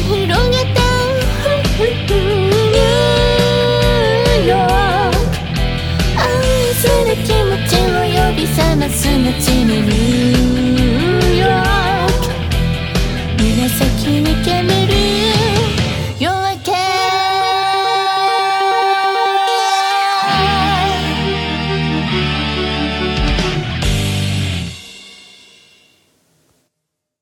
広げたニューヨーク、愛する気持ちを呼び覚ます街のニューヨーク、紫